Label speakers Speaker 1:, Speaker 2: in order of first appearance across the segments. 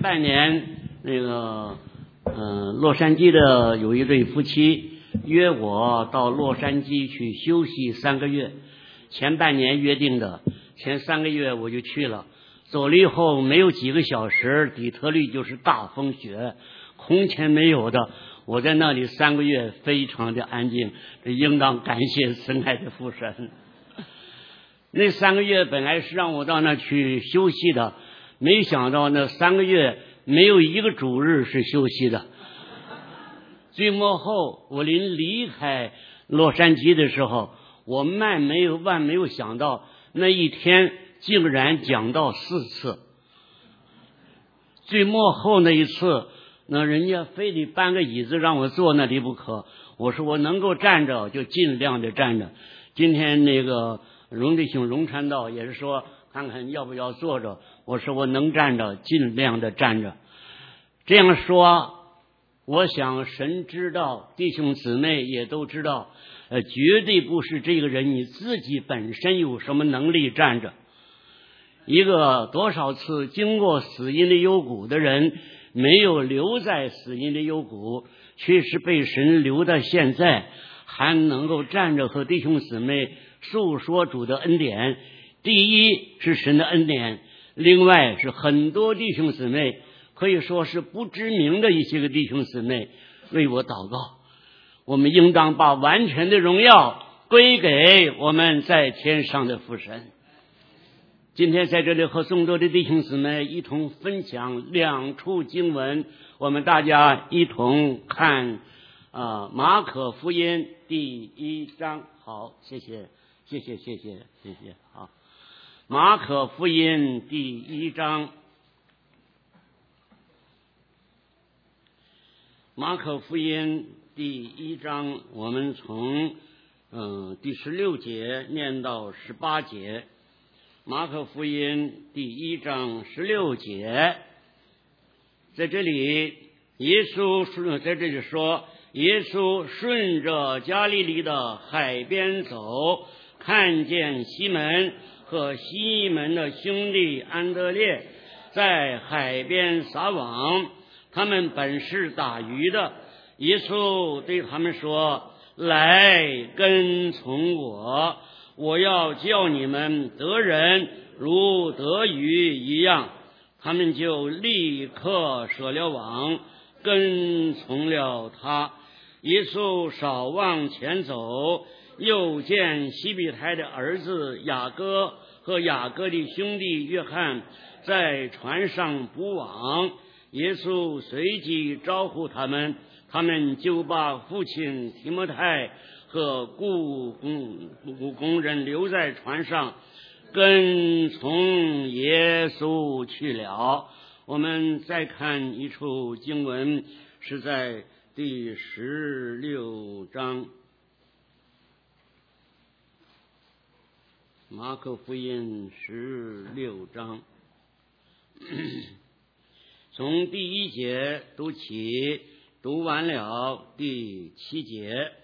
Speaker 1: 半年洛杉矶的有一对夫妻约我到洛杉矶去休息3个月，前半年约定的，前3个月我就去了。走了以后没有几个小时，底特律就是大风雪，空前没有的。我在那里3个月非常的安静，这应当感谢深爱的父神。那3个月本来是让我到那去休息的，没想到那3个月没有一个主日是休息的。最末后我临离开洛杉矶的时候，我万没有想到那一天竟然讲到4次。最末后那一次，那人家非得搬个椅子让我坐那里不可，我说我能够站着就尽量的站着。今天那个荣弟兄荣传道也是说看看要不要坐着，我说我能站着尽量的站着。这样说我想神知道，弟兄姊妹也都知道，绝对不是这个人你自己本身有什么能力站着。一个多少次经过死荫的幽谷的人，没有留在死荫的幽谷，却是被神留到现在，还能够站着和弟兄姊妹述说主的恩典。第一是神的恩典，另外是很多弟兄姊妹，可以说是不知名的一些个弟兄姊妹为我祷告。我们应当把完全的荣耀归给我们在天上的父神。今天在这里和众多的弟兄姊妹一同分享2处经文，我们大家一同看马可福音第1章。好，谢谢。好，马可福音第1章。马可福音第1章，我们从第16节念到18节。马可福音第1章16节，在这里耶稣在这里说，耶稣顺着加利利的海边走，看见西门和西门的兄弟安德烈在海边撒网，他们本是打鱼的。耶稣对他们说，来跟从我，我要叫你们得人如得鱼一样。他们就立刻舍了网，跟从了他。耶稣稍往前走，又见西庇太的儿子雅各和雅各的兄弟约翰在船上捕网。耶稣随即招呼他们，他们就把父亲提摩太和雇工人留在船上，跟从耶稣去了。我们再看一处经文，是在第16章，马可福音16章，从第1节读起，读完了第7节。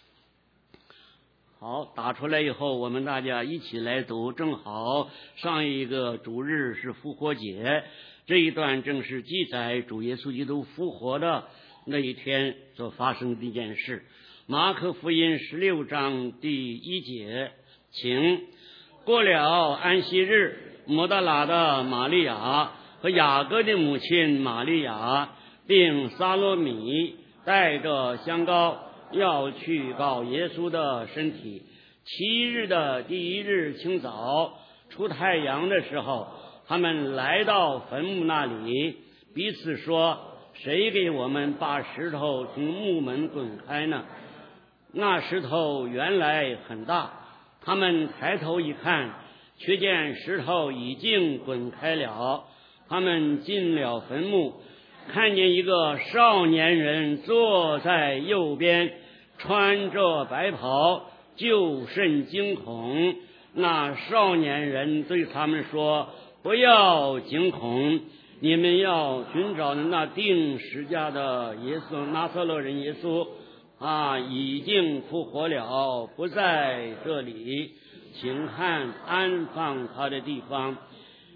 Speaker 1: 好，打出来以后我们大家一起来读，正好上一个主日是复活节，这一段正是记载主耶稣基督复活的那一天所发生的一件事。马可福音16章第1节，请。过了安息日，抹大拉的玛利亚和雅各的母亲玛利亚并撒罗米带着香膏要去搞耶稣的身体。7日的第1日清早，出太阳的时候，他们来到坟墓那里，彼此说，谁给我们把石头从墓门滚开呢？那石头原来很大，他们抬头一看，却见石头已经滚开了。他们进了坟墓，看见一个少年人坐在右边，穿着白袍，就甚惊恐。那少年人对他们说，不要惊恐，你们要寻找那钉十架的耶稣，拿撒勒人耶稣已经复活了，不在这里，请看安放他的地方。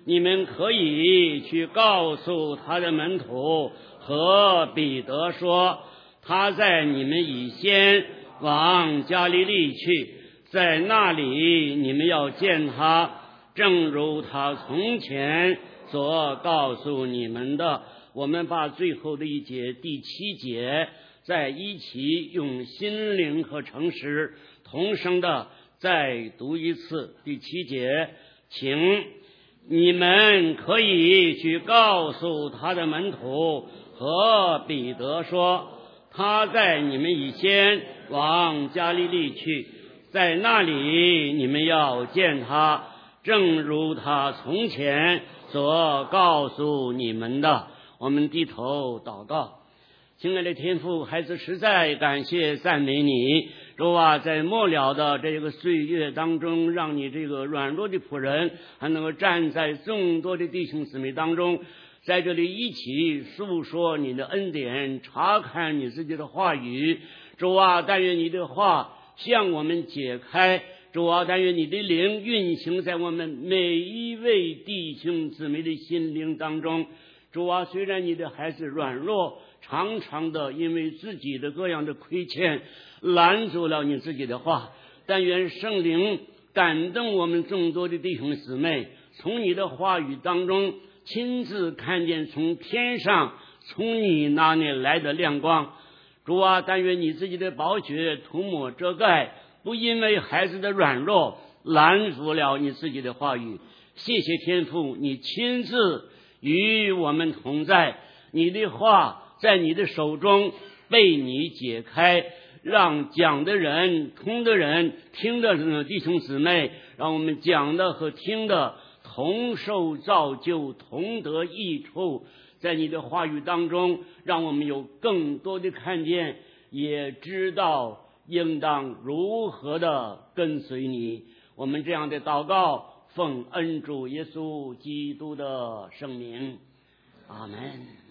Speaker 1: 你们可以去告诉他的门徒和彼得说，他在你们以先往加利利去，在那里你们要见他，正如他从前所告诉你们的。我们把最后的一节第7节再一起用心灵和诚实同声的再读一次。第7节，请你们可以去告诉他的门徒和彼得说，他在你们以先往加利利去，在那里你们要见他，正如他从前所告诉你们的。我们低头祷告。亲爱的天父，孩子实在感谢赞美你，主啊，在末了的这个岁月当中，让你这个软弱的仆人还能够站在众多的弟兄姊妹当中，在这里一起诉说你的恩典，查看你自己的话语。主啊，但愿你的话向我们解开，主啊，但愿你的灵运行在我们每一位弟兄姊妹的心灵当中。主啊，虽然你的孩子软弱，常常的因为自己的各样的亏欠拦阻了你自己的话，但愿圣灵感动我们众多的弟兄姊妹，从你的话语当中亲自看见从天上从你那里来的亮光。主啊，但愿你自己的宝血涂抹遮盖，不因为孩子的软弱拦阻了你自己的话语。谢谢天父，你亲自与我们同在，你的话在你的手中被你解开，让讲的人、通的人、听的弟兄姊妹，让我们讲的和听的同受造就，同得益处。在你的话语当中，让我们有更多的看见，也知道应当如何的跟随你。我们这样的祷告，奉恩主耶稣基督的圣名，阿门，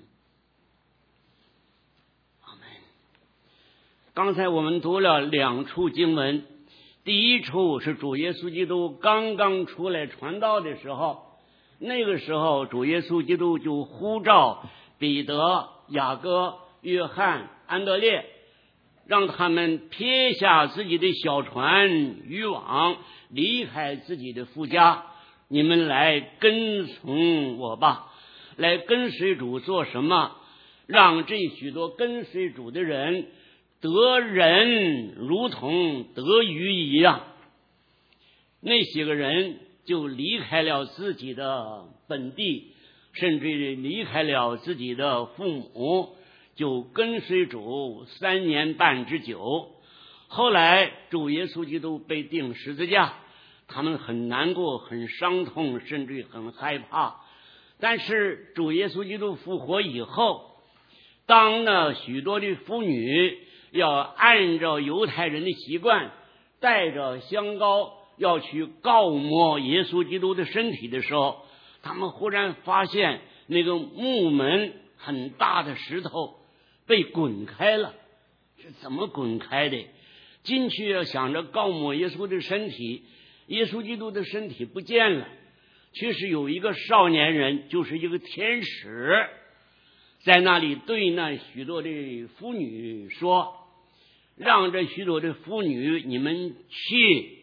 Speaker 1: 阿门。刚才我们读了2处经文，第一处是主耶稣基督刚刚出来传道的时候，那个时候主耶稣基督就呼召彼得、雅各、约翰、安德烈，让他们撇下自己的小船渔网，离开自己的夫家，你们来跟从我吧。来跟随主做什么？让这许多跟随主的人得人如同得鱼一样。那些个人就离开了自己的本地，甚至于离开了自己的父母，就跟随主3年半之久。后来主耶稣基督被钉十字架，他们很难过，很伤痛，甚至于很害怕。但是主耶稣基督复活以后，当那许多的妇女要按照犹太人的习惯，带着香膏要去膏抹耶稣基督的身体的时候，他们忽然发现那个木门很大的石头被滚开了。是怎么滚开的？进去要想着膏抹耶稣的身体，耶稣基督的身体不见了，却是有一个少年人，就是一个天使，在那里对那许多的妇女说，让这许多的妇女，你们去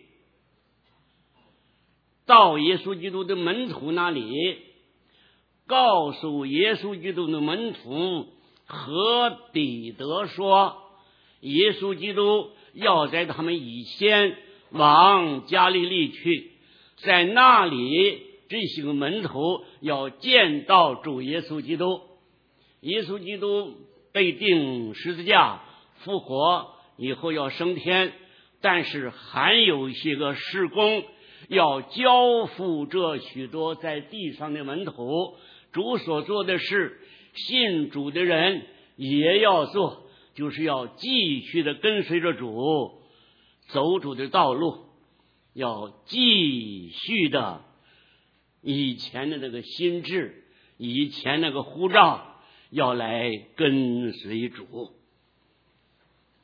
Speaker 1: 到耶稣基督的门徒那里，告诉耶稣基督的门徒和彼得说，耶稣基督要在他们以先往加利利去，在那里这些个门徒要见到主耶稣基督。耶稣基督被钉十字架，复活以后要升天，但是还有一些个事工要交付这许多在地上的门徒。主所做的事，信主的人也要做，就是要继续的跟随着主，走主的道路，要继续的以前的那个心志，以前那个呼召，要来跟随主。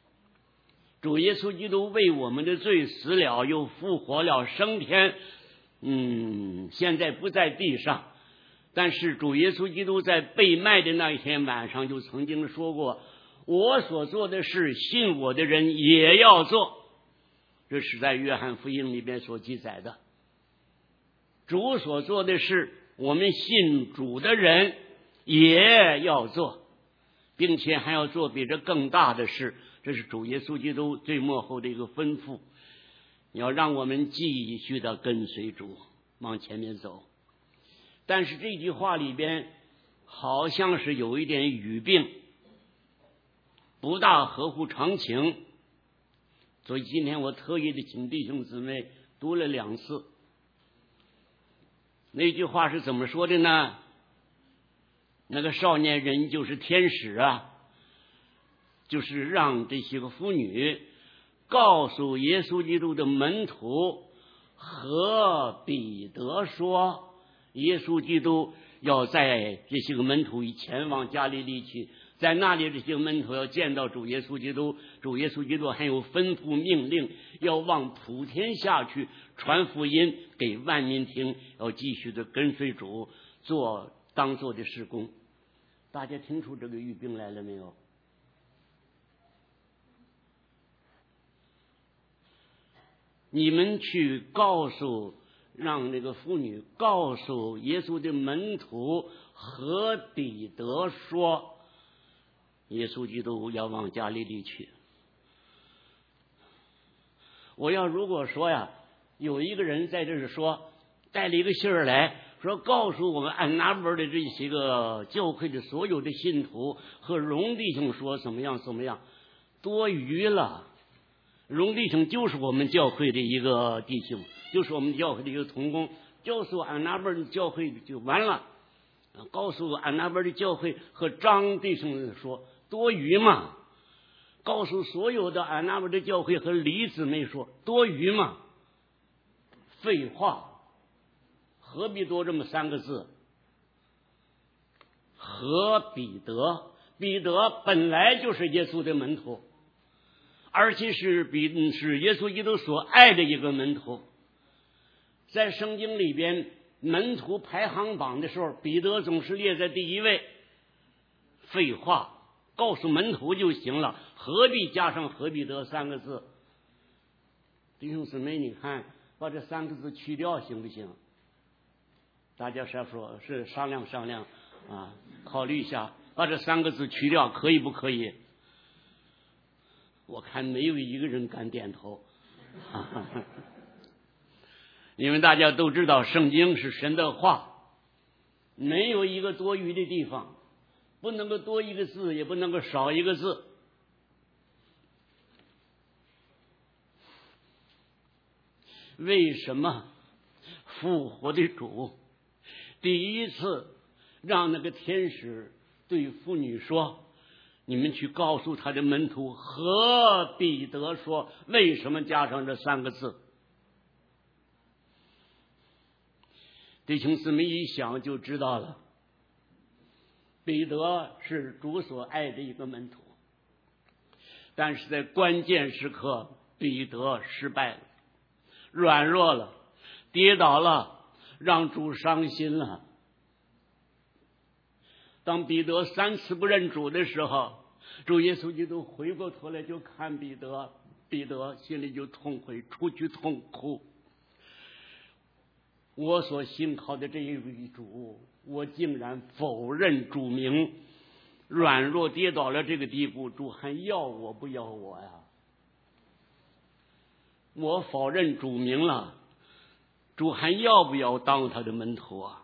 Speaker 1: 主耶稣基督为我们的罪死了，又复活了，升天， 现在不在地上，但是主耶稣基督在被卖的那一天晚上就曾经说过，我所做的事，信我的人也要做。这是在约翰福音里边所记载的。主所做的事，我们信主的人也要做，并且还要做比这更大的事。这是主耶稣基督最末后的一个吩咐，要让我们继续的跟随主往前面走。但是这句话里边好像是有一点语病，不大合乎常情，所以今天我特意的请弟兄姊妹读了2次。那句话是怎么说的呢？那个少年人就是天使啊，就是让这些个妇女告诉耶稣基督的门徒和彼得说，耶稣基督要在这些个门徒前往加利利去，在那里这些门徒要见到主耶稣基督，主耶稣基督还有吩咐命令，要往普天下去传福音给万民听，要继续的跟随主做当做的事工。大家听出这个语病来了没有？你们去告诉，让那个妇女告诉耶稣的门徒和彼得说，耶稣基督要往加利利去。我要如果说呀，有一个人在这儿说，带了一个信儿来说，告诉我们安拿波的这些个教会的所有的信徒和荣弟兄说怎么样怎么样，多余了。荣弟兄就是我们教会的一个弟兄，就是我们教会的一个同工，告诉安拿波的教会就完了。告诉安拿波的教会和张弟兄说多余嘛，告诉所有的安拿波的教会和李姊妹说多余嘛，废话，何必多这么3个字？和彼得，彼得本来就是耶稣的门徒，而且是耶稣基督所爱的一个门徒。在圣经里边门徒排行榜的时候，彼得总是列在第1位。废话，告诉门徒就行了，何必加上和彼得3个字？弟兄姊妹，你看把这3个字去掉行不行？大家是商量商量啊，考虑一下，把这3个字去掉，可以不可以？我看没有一个人敢点头。因为大家都知道圣经是神的话，没有一个多余的地方，不能够多一个字，也不能够少一个字。为什么复活的主第一次让那个天使对妇女说，你们去告诉他的门徒和彼得说，为什么加上这3个字？弟兄姊妹一想就知道了，彼得是主所爱的一个门徒，但是在关键时刻彼得失败了，软弱了，跌倒了，让主伤心了。当彼得3次不认主的时候，主耶稣基督回过头来就看彼得，彼得心里就痛悔，出去痛哭。我所信靠的这一位主，我竟然否认主名，软弱跌倒了这个地步，主还要我不要我呀？我否认主名了，主还要不要当他的门徒啊？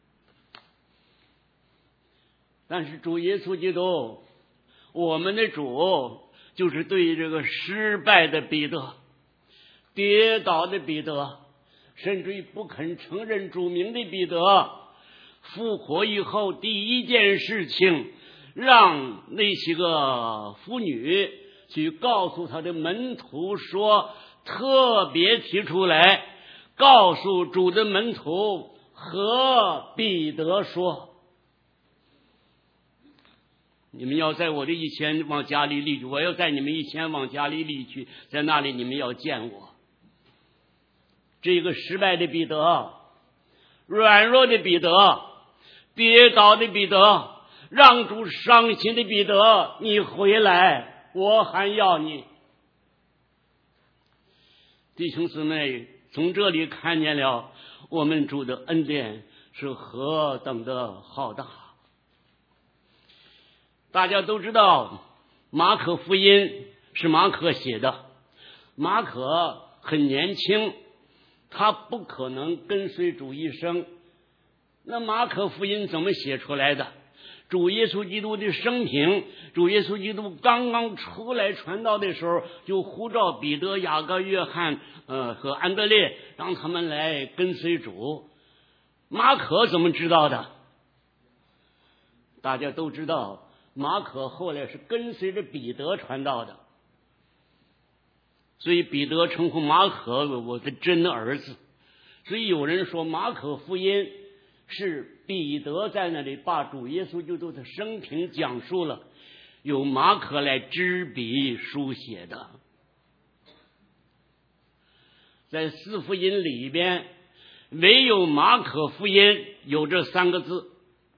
Speaker 1: 但是主耶稣基督，我们的主，就是对这个失败的彼得、跌倒的彼得，甚至于不肯承认主名的彼得，复活以后第一件事情，让那些个妇女去告诉他的门徒说，特别提出来告诉主的门徒和彼得说，你们要在我的以前往加利利去，我要在你们以前往加利利去，在那里你们要见我。 这个失败的彼得，软弱的彼得，跌倒的彼得，让主伤心的彼得，你回来，我还要你。弟兄姊妹，从这里看见了我们主的恩典是何等的浩大。大家都知道马可福音是马可写的，马可很年轻，他不可能跟随主一生。那马可福音怎么写出来的？主耶稣基督的生平，主耶稣基督刚刚出来传道的时候，就呼召彼得、雅各、约翰和安德烈，让他们来跟随主。马可怎么知道的？大家都知道马可后来是跟随着彼得传道的，所以彼得称呼马可我的真儿子。所以有人说马可福音是彼得在那里把主耶稣基督的生平讲述了，由马可来执笔书写的。在四福音里边，唯有马可福音有这三个字，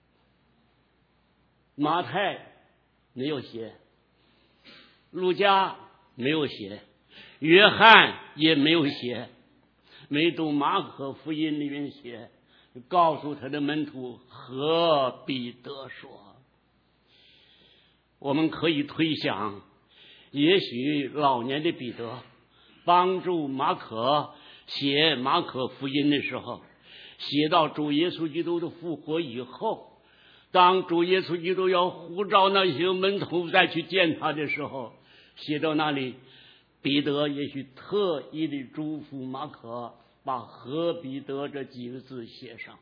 Speaker 1: 马太没有写，路加没有写，约翰也没有写，唯独马可福音里面写，告诉他的门徒和彼得说。我们可以推想，也许老年的彼得帮助马可写马可福音的时候，写到主耶稣基督的复活以后，当主耶稣基督要呼召那些门徒再去见他的时候，写到那里，彼得也许特意的嘱咐马可把和彼得这几个字写上。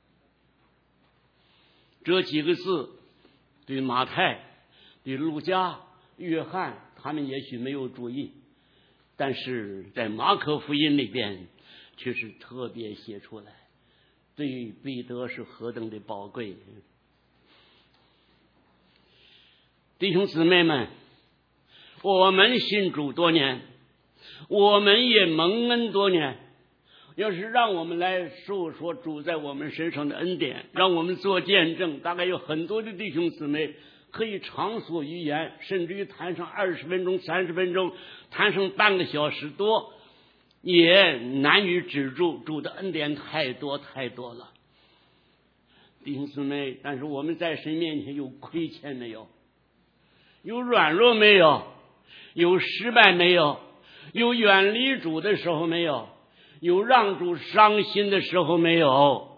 Speaker 1: 这几个字对马太、对路加、约翰他们也许没有注意，但是在马可福音里边却是特别写出来，对彼得是何等的宝贵。弟兄姊妹们，我们信主多年，我们也蒙恩多年，要是让我们来述说主在我们身上的恩典，让我们做见证，大概有很多的弟兄姊妹可以畅所欲言，甚至于谈上20分钟、30分钟，谈上半个小时多，也难以止住。主的恩典太多太多了，弟兄姊妹，但是我们在神面前有亏欠没有？有软弱没有？有失败没有？有远离主的时候没有？有让主伤心的时候没有？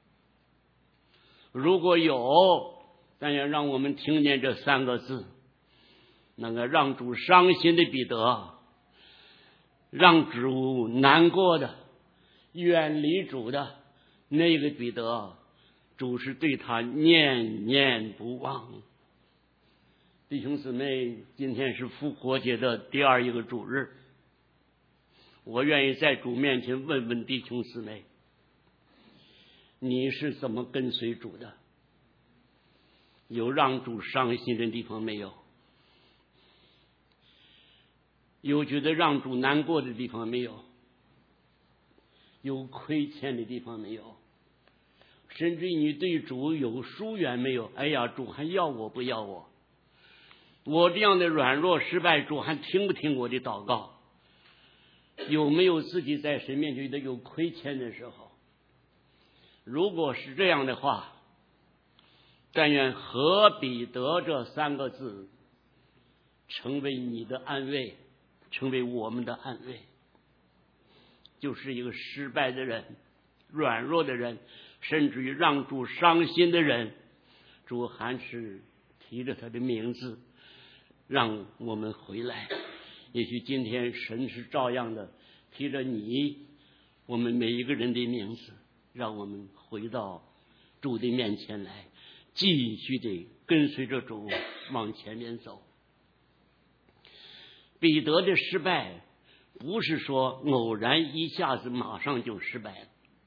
Speaker 1: 如果有，但要让我们听见这三个字，那个让主伤心的彼得，让主难过的、远离主的那个彼得，主是对他念念不忘。弟兄姊妹，今天是复活节的第二一个主日，我愿意在主面前问问弟兄姊妹，你是怎么跟随主的？有让主伤心的地方没有？有觉得让主难过的地方没有？有亏欠的地方没有？甚至你对主有疏远没有？哎呀，主还要我不要我？我这样的软弱失败，主还听不听我的祷告？有没有自己在神面前的有亏欠的时候？如果是这样的话，但愿和彼得这三个字成为你的安慰，成为我们的安慰。就是一个失败的人、软弱的人，甚至于让主伤心的人，主还是提着他的名字让我们回来。也许今天神是照样的提着你我们每一个人的名字，让我们回到主的面前来，继续的跟随着主往前面走。彼得的失败不是说偶然一下子马上就失败了，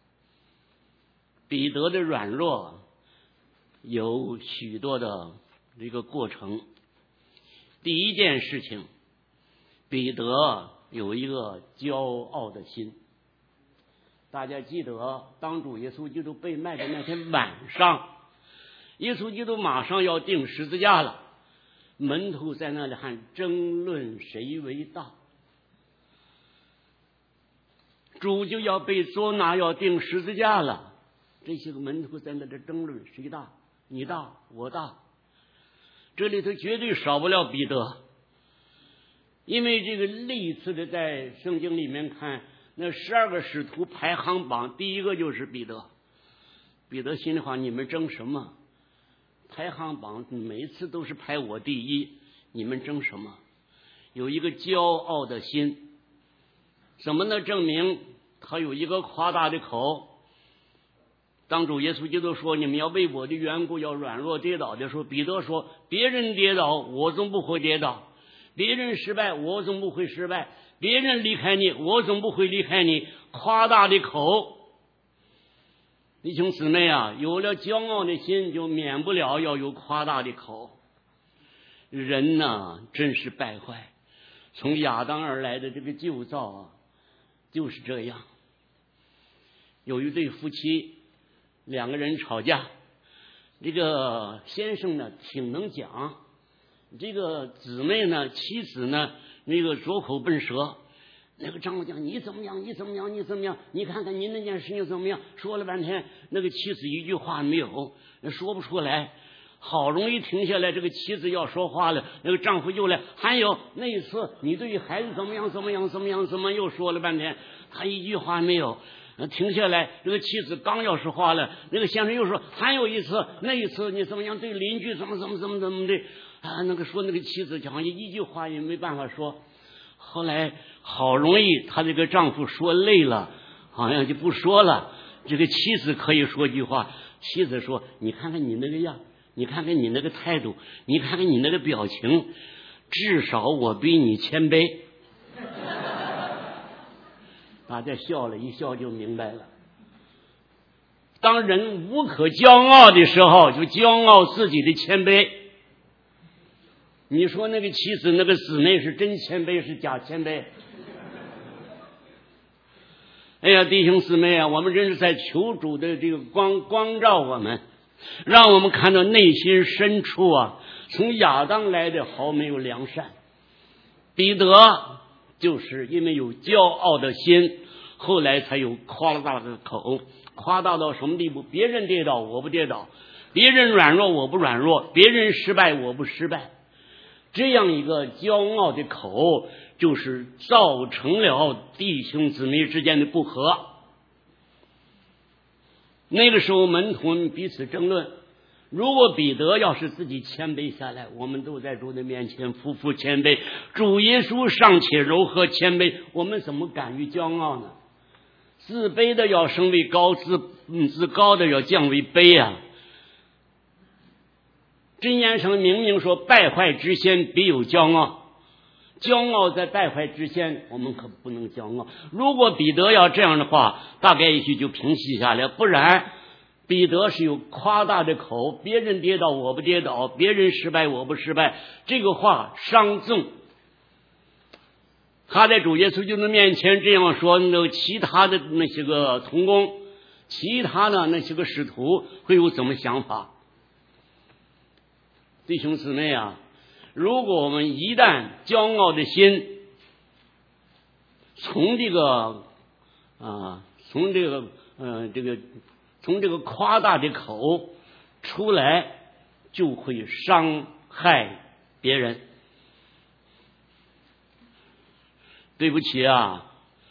Speaker 1: 彼得的软弱有许多的这个过程。第一件事情，彼得有一个骄傲的心。 大家记得，当主耶稣基督被卖的那天晚上，耶稣基督马上要钉十字架了，门徒在那里还争论谁为大。主就要被捉拿，要钉十字架了，这些个门徒在那里争论谁大，你大我大。这里头绝对少不了彼得，因为这个历次的在圣经里面看，那12个使徒排行榜第一个就是彼得。彼得心里话，你们争什么？排行榜每一次都是排我第一，你们争什么？有一个骄傲的心，怎么能证明他有一个夸大的口？当主耶稣基督说你们要为我的缘故要软弱跌倒的时候，彼得说别人跌倒我总不会跌倒，别人失败我总不会失败，别人离开你我总不会离开你。夸大的口，弟兄姊妹啊，有了骄傲的心就免不了要有夸大的口。人呐，真是败坏，从亚当而来的这个旧造啊，就是这样。有一对夫妻，两个人吵架，这个先生呢挺能讲，这个姊妹呢妻子呢那个拙口笨舌，那个丈夫讲你怎么样你怎么样你怎么样，你看看你那件事情怎么样，说了半天那个妻子一句话没有，说不出来。好容易停下来，这个妻子要说话了，那个丈夫又来，还有那一次你对于孩子怎么样怎么样怎么样怎么又说了半天，他一句话没有。停下来，这个妻子刚要说话了，那个先生又说还有一次，那一次你怎么样对邻居怎么的啊？那个说那个妻子讲一句话也没办法说。后来好容易他这个丈夫说累了，好像就不说了，这个妻子可以说句话。妻子说你看看你那个样，你看看你那个态度，你看看你那个表情，至少我比你谦卑。大家笑了，一笑就明白了。当人无可骄傲的时候，就骄傲自己的谦卑。你说那个妻子那个姊妹是真谦卑是假谦卑？哎呀，弟兄姊妹啊，我们真是在求主的这个光照我们，让我们看到内心深处啊，从亚当来的毫没有良善。彼得就是因为有骄傲的心，后来才有夸大的口。夸大到什么地步？别人跌倒我不跌倒，别人软弱我不软弱，别人失败我不失败。这样一个骄傲的口，就是造成了弟兄姊妹之间的不和。那个时候门徒们彼此争论，如果彼得要是自己谦卑下来，我们都在主的面前夫妇谦卑，主耶稣尚且柔和谦卑，我们怎么敢于骄傲呢？自卑的要升为高，自高的要降为卑啊。箴言上明明说败坏之先必有骄傲，骄傲在败坏之先，我们可不能骄傲。如果彼得要这样的话，大概也许就平息下来，不然彼得是有夸大的口，别人跌倒我不跌倒，别人失败我不失败，这个话伤众。他在主耶稣基督面前这样说，那其他的那些个同工，其他的那些个使徒会有什么想法？弟兄姊妹啊，如果我们一旦骄傲的心从这个夸大的口出来，就会伤害别人。对不起啊，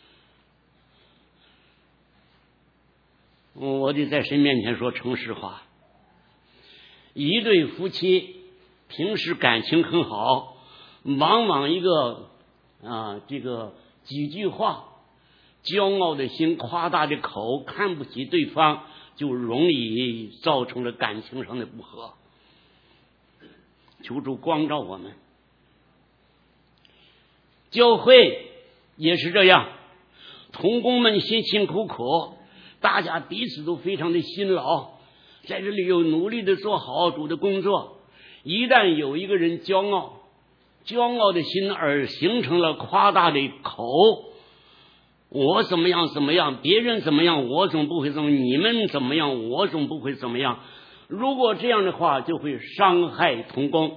Speaker 1: 我得在神面前说诚实话。一对夫妻平时感情很好，往往一个这个几句话，骄傲的心，夸大的口，看不起对方，就容易造成了感情上的不和。求主光照我们。教会也是这样，同工们辛辛苦苦，大家彼此都非常的辛劳，在这里又努力的做好主的工作。一旦有一个人骄傲的心而形成了夸大的口， 我怎么样怎么样，别人怎么样我总不会怎么，你们怎么样我总不会怎么样。如果这样的话，就会伤害同工。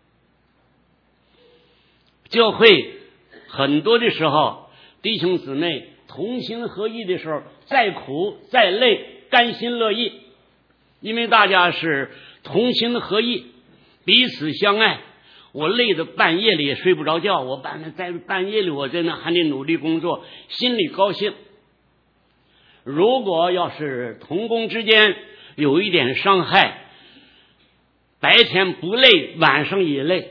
Speaker 1: 教会很多的时候，弟兄姊妹同心合意的时候，再苦再累甘心乐意，因为大家是同心合意，彼此相爱。我累得半夜里也睡不着觉，我在半夜里我在那还得努力工作，心里高兴。如果要是同工之间有一点伤害，白天不累，晚上也累，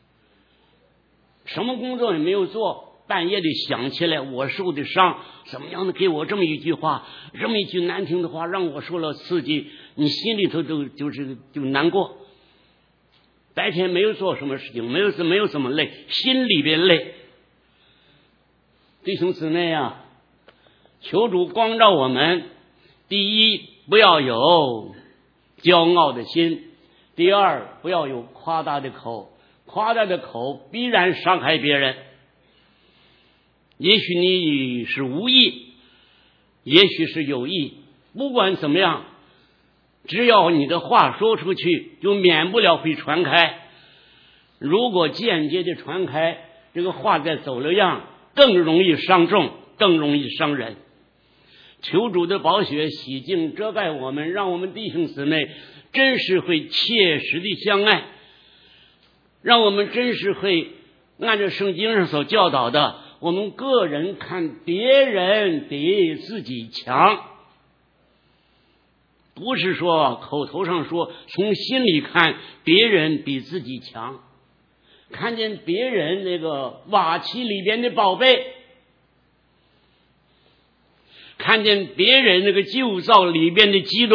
Speaker 1: 什么工作也没有做，半夜里想起来我受的伤，怎么样的给我这么一句话，这么一句难听的话，让我受了刺激，你心里头就难过。白天没有做什么事情，没有什么累，心里边累。弟兄姊妹啊，求主光照我们，第一，不要有骄傲的心；第二，不要有夸大的口。夸大的口必然伤害别人。也许你是无意，也许是有意，不管怎么样，只要你的话说出去，就免不了会传开。如果间接的传开，这个话再走了样，更容易伤众，更容易伤人。求主的宝血洗净遮盖我们，让我们弟兄姊妹真是会切实的相爱，让我们真是会按照圣经上所教导的，我们个人看别人比自己强，不是说口头上说，从心里看别人比自己强。看见别人那个瓦器里边的宝贝，看见别人那个旧造里边的基督，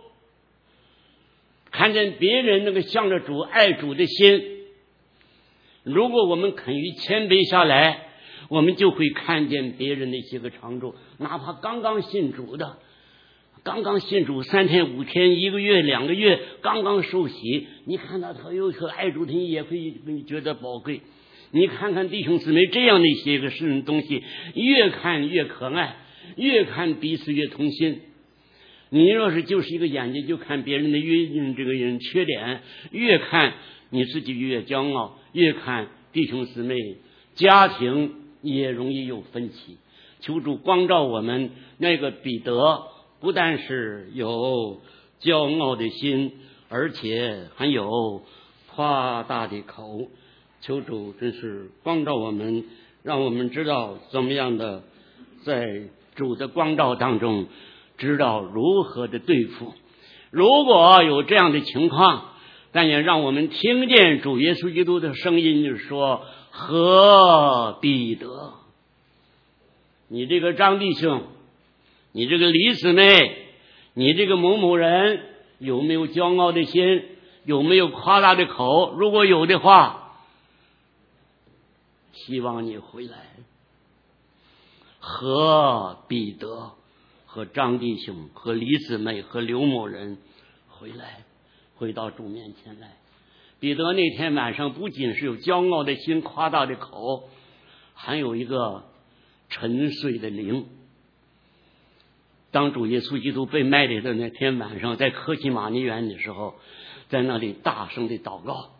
Speaker 1: 看见别人那个向着主爱主的心，如果我们肯于谦卑下来，我们就会看见别人的一些个长处，哪怕刚刚信主的，刚刚信主3天5天1个月2个月，刚刚受洗，你看到他有特爱主的，也会觉得宝贵。你看看弟兄姊妹这样的一些个东西，越看越可爱，越看彼此越同心。你若是就是一个眼睛就看别人的这个人缺点，越看你自己越骄傲，越看弟兄姊妹家庭也容易有分歧。求主光照我们，那个彼得不但是有骄傲的心，而且还有夸大的口。求主真是光照我们，让我们知道怎么样的在主的光照当中知道如何的对付。如果有这样的情况，但也让我们听见主耶稣基督的声音，就是说，何必得，你这个张弟兄，你这个李姊妹，你这个某某人，有没有骄傲的心，有没有夸大的口？如果有的话，希望你回来。和彼得和张弟兄和李姊妹和刘某人回来，回到主面前来。彼得那天晚上不仅是有骄傲的心，夸大的口，还有一个沉睡的灵。当主耶稣基督被卖的那天晚上，在客西马尼园的时候，在那里大声的祷告，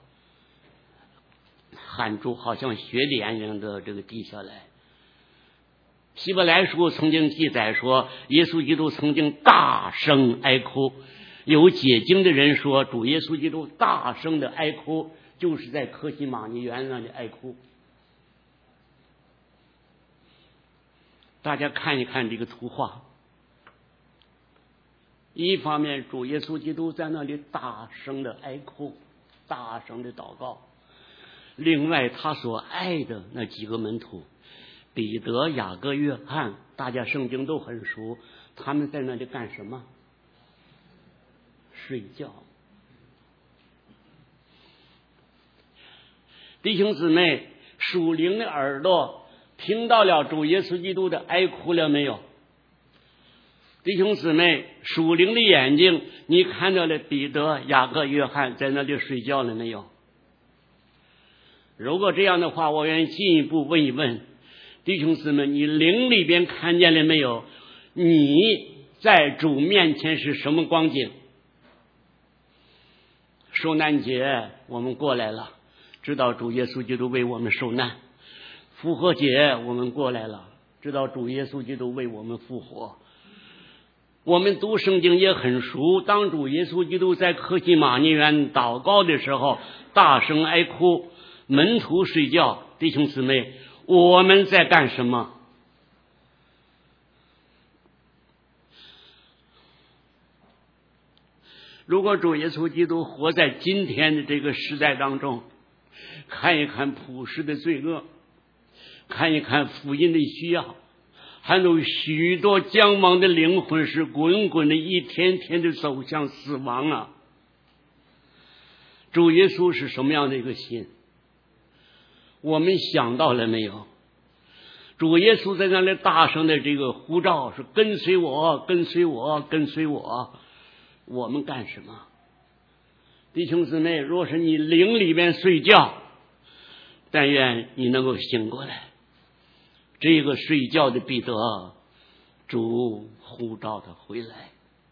Speaker 1: 汗珠好像雪点一样的这个滴下来。希伯来书曾经记载说，耶稣基督曾经大声哀哭。有解经的人说，主耶稣基督大声的哀哭，就是在客西马尼园那里哀哭。大家看一看这个图画，一方面主耶稣基督在那里大声的哀哭，大声的祷告，另外他所爱的那几个门徒彼得、雅各、约翰，大家圣经都很熟，他们在那里干什么？睡觉。弟兄姊妹，属灵的耳朵听到了主耶稣基督的哀哭了没有？弟兄姊妹，属灵的眼睛你看到了彼得、雅各、约翰在那里睡觉了没有？如果这样的话，我愿意进一步问一问弟兄姊妹，你灵里边看见了没有？你在主面前是什么光景？受难节我们过来了，知道主耶稣基督为我们受难；复活节我们过来了，知道主耶稣基督为我们复活。我们读圣经也很熟，当主耶稣基督在客西马尼园祷告的时候，大声哀哭，门徒睡觉。弟兄姊妹，我们在干什么？如果主耶稣基督活在今天的这个时代当中，看一看普世的罪恶，看一看福音的需要，还有许多将亡的灵魂是滚滚的一天天的走向死亡啊！主耶稣是什么样的一个心？我们想到了没有？主耶稣在那里大声的这个呼召是跟随我，跟随我，跟随我。我们干什么？弟兄姊妹，若是你灵里面睡觉，但愿你能够醒过来。这个睡觉的彼得，主呼召他回来。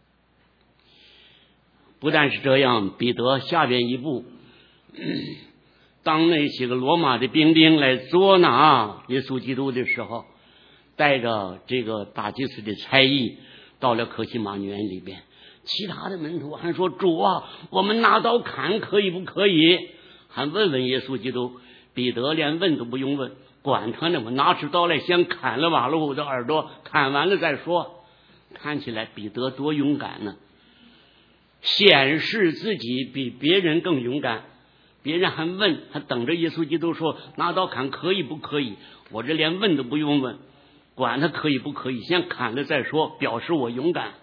Speaker 1: 不但是这样，彼得下边一步，当那些个罗马的兵丁来捉拿耶稣基督的时候，带着这个大祭司的差役到了客西马尼园里边。其他的门徒还说：“主啊，我们拿刀砍可以不可以？”还问问耶稣基督。彼得连问都不用问，管他呢，我拿出刀来先砍了瓦路的耳朵，砍完了再说。看起来彼得多勇敢呢，显示自己比别人更勇敢。别人还问，还等着耶稣基督说拿刀砍可以不可以？我这连问都不用问，管他可以不可以，先砍了再说，表示我勇敢。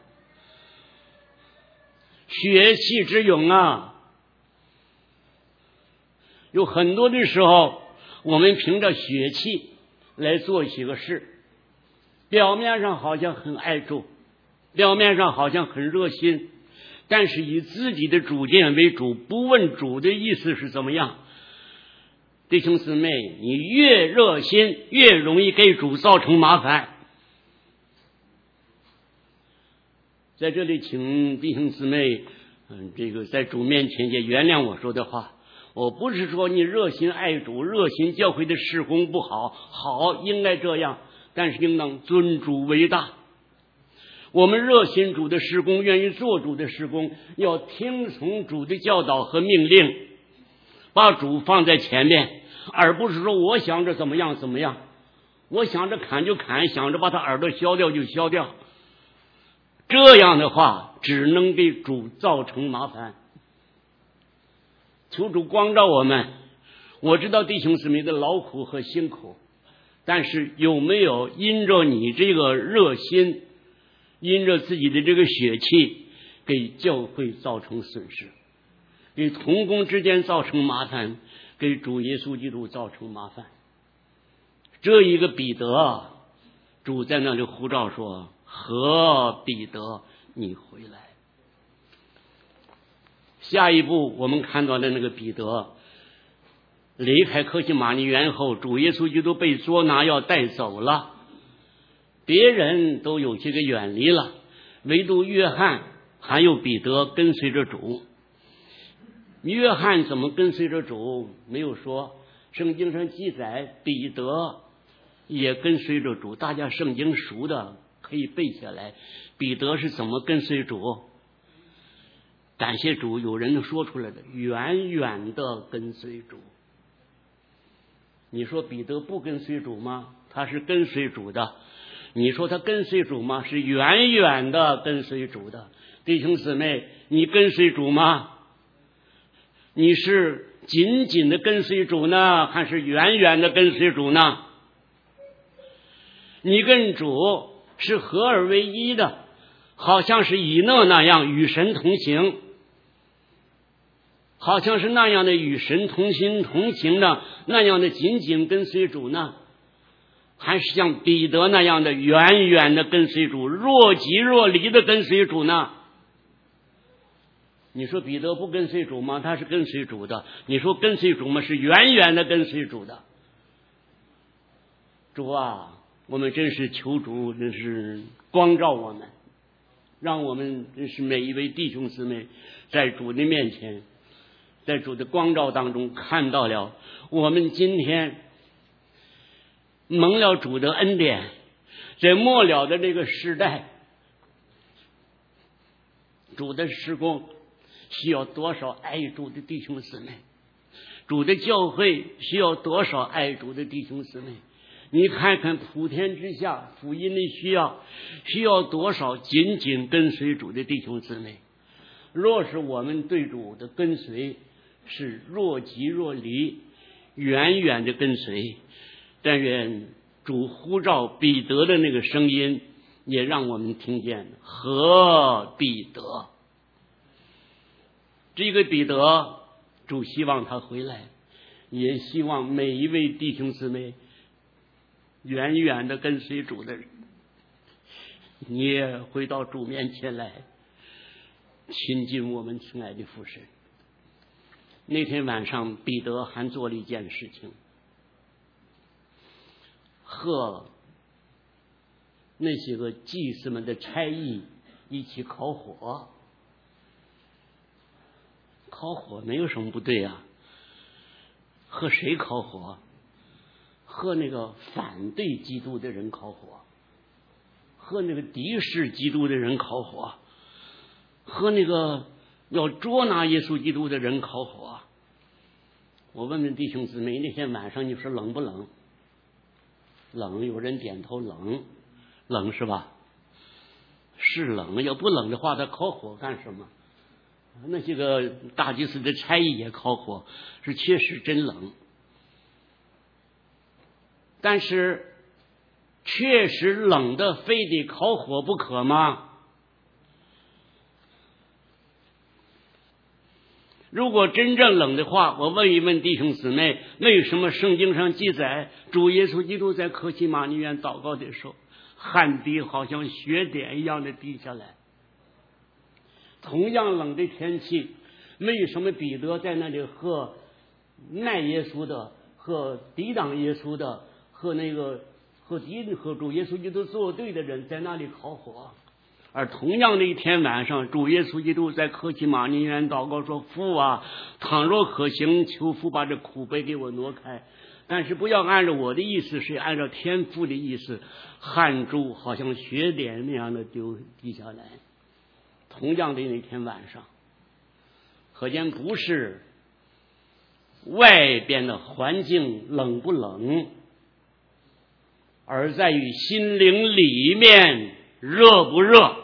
Speaker 1: 血气之勇啊！有很多的时候，我们凭着血气来做些个事，表面上好像很爱主，表面上好像很热心，但是以自己的主见为主，不问主的意思是怎么样。弟兄姊妹，你越热心，越容易给主造成麻烦。在这里请弟兄姊妹这个在主面前也原谅我说的话，我不是说你热心爱主，热心教会的事工不好，好应该这样，但是应当尊主为大。我们热心主的事工，愿意做主的事工，要听从主的教导和命令，把主放在前面，而不是说我想着怎么样怎么样，我想着砍就砍，想着把他耳朵削掉就削掉。这样的话只能给主造成麻烦。求主光照我们。我知道弟兄姊妹的劳苦和辛苦，但是有没有因着你这个热心，因着自己的这个血气，给教会造成损失，给同工之间造成麻烦，给主耶稣基督造成麻烦？这一个彼得，主在那里呼召说：“何彼得，你回来。”下一步我们看到的那个彼得离开客西马尼园后，主耶稣基督被捉拿要带走了，别人都有些个远离了，唯独约翰还有彼得跟随着主。约翰怎么跟随着主没有说，圣经上记载彼得也跟随着主，大家圣经熟的可以背下来。彼得是怎么跟随主？感谢主，有人说出来的，远远的跟随主。你说彼得不跟随主吗？他是跟随主的。你说他跟随主吗？是远远的跟随主的。弟兄姊妹，你跟随主吗？你是紧紧的跟随主呢，还是远远的跟随主呢？你跟主是合而为一的，好像是以诺那样与神同行，好像是那样的与神同心同行的，那样的紧紧跟随主呢？还是像彼得那样的远远的跟随主，若即若离的跟随主呢？你说彼得不跟随主吗？他是跟随主的。你说跟随主吗？是远远的跟随主的。 主啊，我们真是求主，真是光照我们，让我们真是每一位弟兄姊妹在主的面前，在主的光照当中看到了我们今天蒙了主的恩典，在末了的这个时代，主的事工需要多少爱主的弟兄姊妹，主的教会需要多少爱主的弟兄姊妹。你看看普天之下福音的需要多少紧紧跟随主的弟兄姊妹。若是我们对主的跟随是若即若离，远远的跟随，但愿主呼召彼得的那个声音也让我们听见，何彼得。这个彼得，主希望他回来，也希望每一位弟兄姊妹远远的跟随主的人，你也回到主面前来亲近我们亲爱的父神。那天晚上彼得还做了一件事情，和那些个祭司们的差役一起烤火。烤火没有什么不对啊，和谁烤火？和那个反对基督的人烤火，和那个敌视基督的人烤火，和那个要捉拿耶稣基督的人烤火。我问问弟兄姊妹，那天晚上你说冷不冷？冷，有人点头冷，冷是吧？是冷，要不冷的话他烤火干什么？那些个大祭司的差役也烤火，是确实真冷。但是确实冷的非得烤火不可吗？如果真正冷的话，我问一问弟兄姊妹，为什么圣经上记载主耶稣基督在客西马尼园祷告的时候，汗滴好像雪点一样的滴下来？同样冷的天气，为什么彼得在那里和耐耶稣的、和抵挡耶稣的、和主耶稣基督作对的人在那里烤火？而同样的一天晚上，主耶稣基督在客西马尼园祷告说：父啊，倘若可行，求父把这苦杯给我挪开，但是不要按照我的意思，是按照天父的意思。汗珠好像雪点那样的滴下来。同样的那天晚上，可见不是外边的环境冷不冷，而在于心灵里面热不热。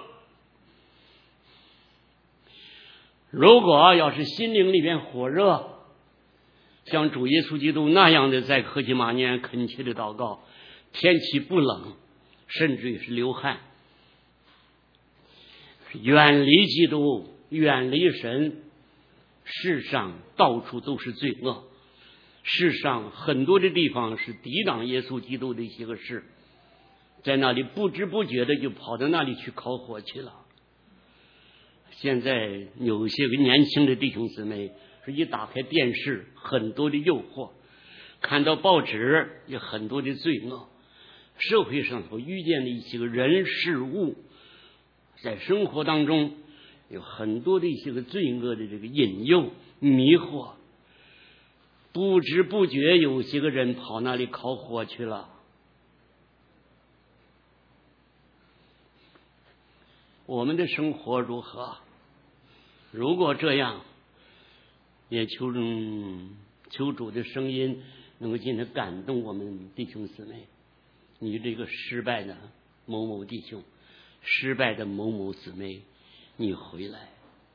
Speaker 1: 如果要是心灵里面火热，像主耶稣基督那样的在客西马尼园恳切的祷告，天气不冷，甚至于是流汗，远离基督，远离神，世上到处都是罪恶，世上很多的地方是抵挡耶稣基督的一些个事，在那里不知不觉的就跑到那里去烤火去了。现在有些个年轻的弟兄姊妹是一打开电视，很多的诱惑，看到报纸也很多的罪恶，社会上所遇见的一些个人事物，在生活当中有很多的一些个罪恶的这个引诱迷惑，不知不觉有些个人跑那里烤火去了。我们的生活如何？如果这样，也求主的声音能够今天感动我们弟兄姊妹。你这个失败的某某弟兄，失败的某某姊妹，你回来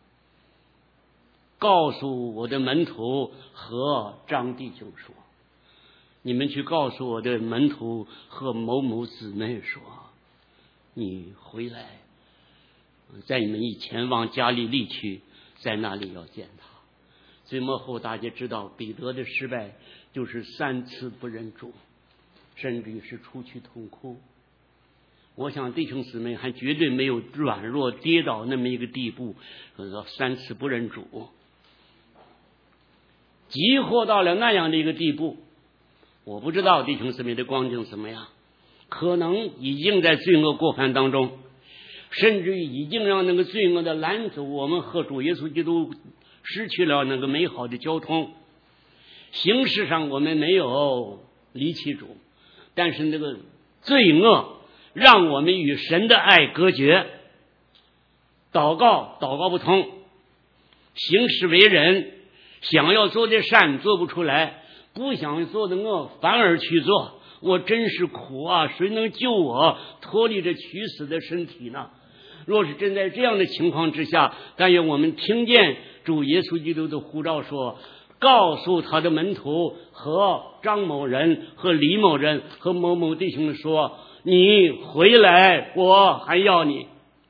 Speaker 1: 告诉我的门徒和张弟兄说，你们去告诉我的门徒和某某姊妹说，你回来，在你们一前往加利利去，在那里要见他。最末后大家知道彼得的失败就是3次不认主，甚至于是出去痛哭。我想弟兄姊妹还绝对没有软弱跌倒那么一个地步，3次不认主，急迫到了那样的一个地步， 我不知道弟兄姊妹的光景怎么样，可能已经在罪恶过犯当中，甚至于已经让那个罪恶的拦阻我们和主耶稣基督失去了那个美好的交通。形式上我们没有离弃主，但是那个罪恶让我们与神的爱隔绝，祷告不通，行事为人想要做的善做不出来，不想做的恶反而去做，我真是苦啊！谁能救我脱离这取死的身体呢？若是真在这样的情况之下，但愿我们听见主耶稣基督的呼召说，告诉他的门徒和张某人和李某人和某某弟兄说，你回来，我还要你。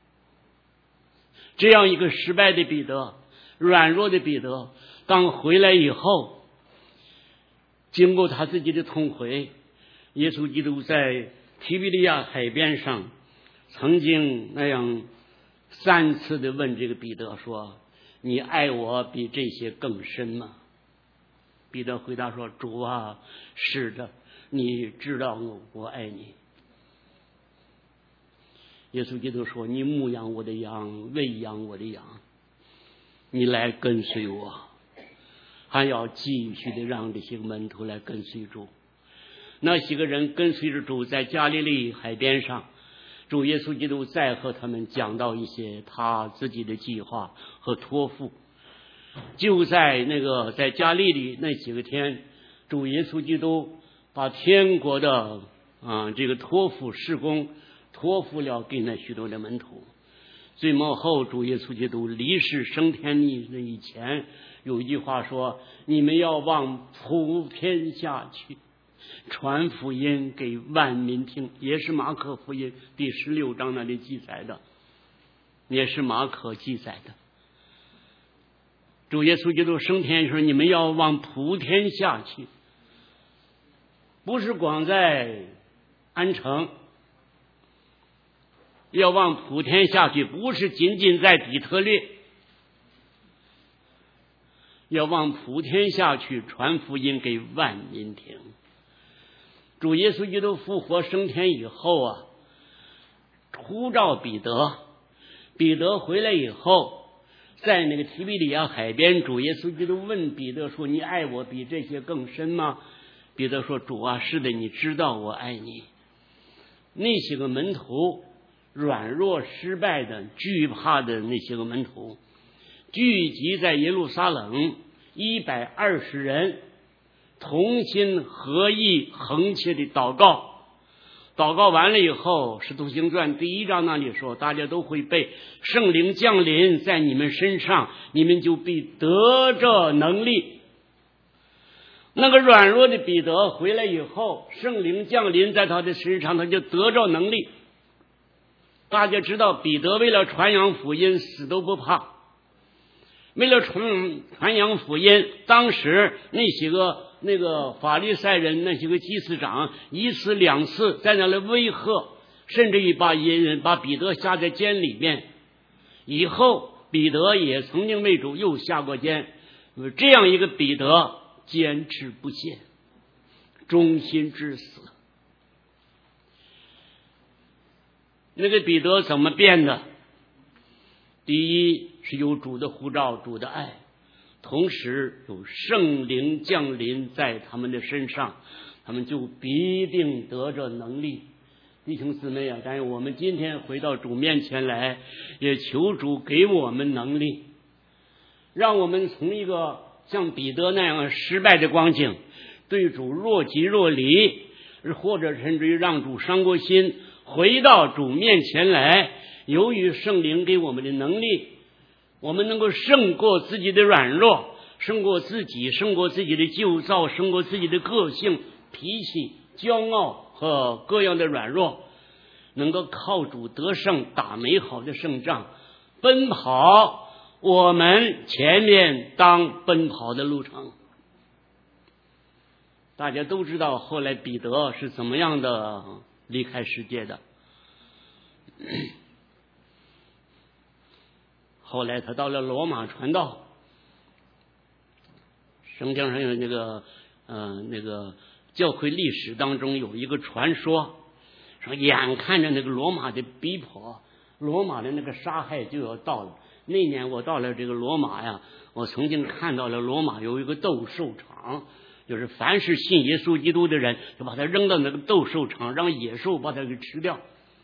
Speaker 1: 这样一个失败的彼得，软弱的彼得，当回来以后，经过他自己的痛悔，耶稣基督在提比利亚海边上曾经那样3次的问这个彼得说，你爱我比这些更深吗？彼得回答说，主啊，是的，你知道我爱你。耶稣基督说，你牧养我的羊，喂养我的羊，你来跟随我。还要继续的让这些门徒来跟随主。那些个人跟随着主，在加利利海边上，主耶稣基督再和他们讲到一些他自己的计划和托付。就在在加利利那几个天，主耶稣基督把天国的这个托付事工托付了给那许多的门徒。最末后主耶稣基督离世升天那以前，有一句话说，你们要往普天下去，传福音给万民听，也是马可福音第16章那里记载的，也是马可记载的。主耶稣基督升天说，你们要往普天下去，不是光在安城，要往普天下去，不是仅仅在底特律，要往普天下去传福音给万民听。主耶稣基督复活升天以后呼召彼得，彼得回来以后，在那个提比利亚海边，主耶稣基督问彼得说，你爱我比这些更深吗？彼得说，主啊，是的，你知道我爱你。那些个门徒，软弱失败的惧怕的那些个门徒，聚集在耶路撒冷120人，同心合意恒切的祷告。祷告完了以后，使徒行传第1章那里说，大家都会背，圣灵降临在你们身上，你们就必得着能力。那个软弱的彼得回来以后，圣灵降临在他的身上，他就得着能力。大家知道，彼得为了传扬福音死都不怕。为了传扬福音，当时那些个法利赛人，那些个祭司长1次2次在那里威吓，甚至于把彼得下在监里面。以后彼得也曾经为主又下过监。这样一个彼得坚持不懈，忠心至死。那个彼得怎么变的？第一是有主的呼召，主的爱，同时有圣灵降临在他们的身上，他们就必定得着能力。弟兄姊妹但是我们今天回到主面前来，也求主给我们能力，让我们从一个像彼得那样失败的光景，对主若即若离，或者甚至于让主伤过心，回到主面前来，由于圣灵给我们的能力，我们能够胜过自己的软弱，胜过自己的旧造，胜过自己的个性、脾气、骄傲和各样的软弱，能够靠主得胜，打美好的胜仗，奔跑我们前面当奔跑的路程。大家都知道后来彼得是怎么样的离开世界的。后来他到了罗马传道，圣经上有那个教会历史当中有一个传说，说眼看着那个罗马的逼迫，罗马的那个杀害就要到了。那年我到了这个罗马呀，我曾经看到了罗马有一个斗兽场，就是凡是信耶稣基督的人，就把他扔到那个斗兽场，让野兽把他给吃掉。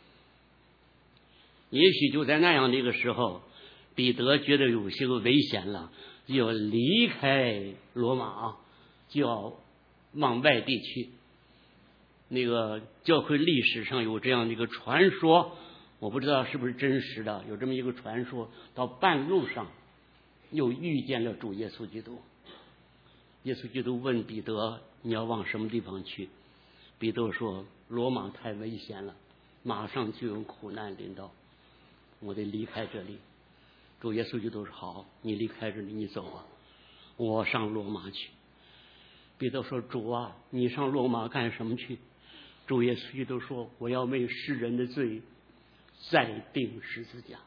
Speaker 1: 也许就在那样的一个时候，彼得觉得有些个危险了，就要离开罗马，就要往外地去。那个教会历史上有这样的一个传说，我不知道是不是真实的，有这么一个传说，到半路上又遇见了主耶稣基督。耶稣基督问彼得，你要往什么地方去？彼得说，罗马太危险了，马上就有苦难临到，我得离开这里。主耶稣基督说，好，你离开这里，你走啊，我上罗马去。彼得说，主啊，你上罗马干什么去？主耶稣基督说，我要为世人的罪再钉十字架。